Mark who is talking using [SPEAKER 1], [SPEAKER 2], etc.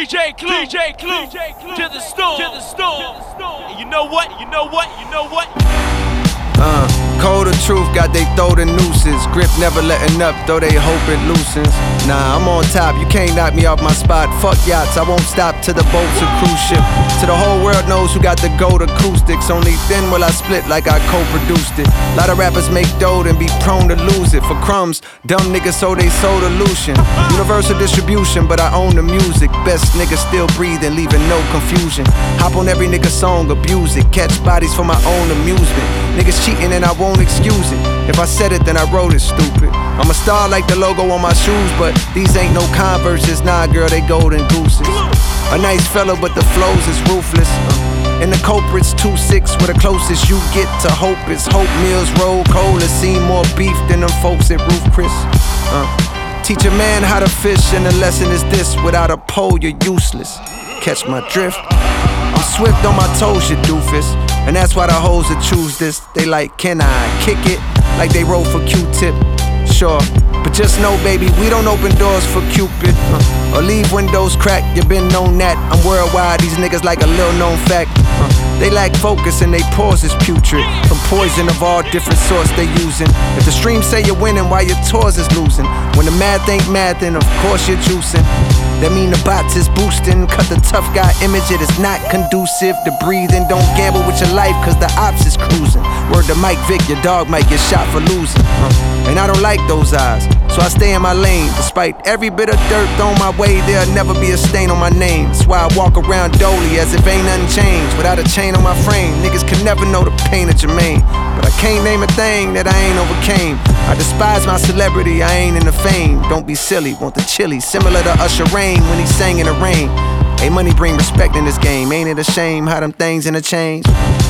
[SPEAKER 1] DJ Clue to the storm. And you know what?
[SPEAKER 2] Cold of truth, got they throw the nooses. Grip never letting up, though they hope it loosens. Nah, I'm on top, you can't knock me off my spot. Fuck yachts, I won't stop till the boat's a cruise ship. Till the whole world knows who got the gold acoustics. Only then will I split like I co-produced it. Lot of rappers make dough and be prone to lose it. For crumbs, dumb niggas so they sold illusion. Universal distribution, but I own the music. Best niggas still breathing, leaving no confusion. Hop on every nigga song, abuse it. Catch bodies for my own amusement. Niggas cheating and I won't excuse it. If I said it, then I wrote it, stupid. I'm a star like the logo on my shoes, but these ain't no Converses. Nah, girl, they golden gooses. A nice fella, but the flows is ruthless. And the culprit's 2-6, where the closest you get to hope is Hope Mills Road Cold. It seem more beef than them folks at Roof Chris. Teach a man how to fish, and the lesson is this: without a pole, you're useless. Catch my drift? I'm swift on my toes, you doofus. And that's why the hoes that choose this, they like, can I kick it? Like they roll for Q-tip. Sure, but just know, baby, we don't open doors for Cupid or leave windows cracked. You been known that I'm worldwide. These niggas like a little known fact. They lack focus and they pause is putrid. From poison of all different sorts they using. If the streams say you're winning while your tours is losing. When the math ain't math, then of course you're juicing. That mean the bots is boosting. Cut the tough guy image, it is not conducive to breathing. Don't gamble with your life, cause the ops is cruising. Word to Mike Vick, your dog might get shot for losing. And I don't like those eyes, so I stay in my lane. Despite every bit of dirt thrown my way, there'll never be a stain on my name. That's why I walk around dolly as if ain't nothing changed. Without a chain on my frame, niggas can never know the pain of Jermaine. But I can't name a thing that I ain't overcame. I despise my celebrity, I ain't in the fame. Don't be silly, want the chili, similar to Usher Rain when he sang in the rain. Hey, money bring respect in this game, ain't it a shame how them things interchange?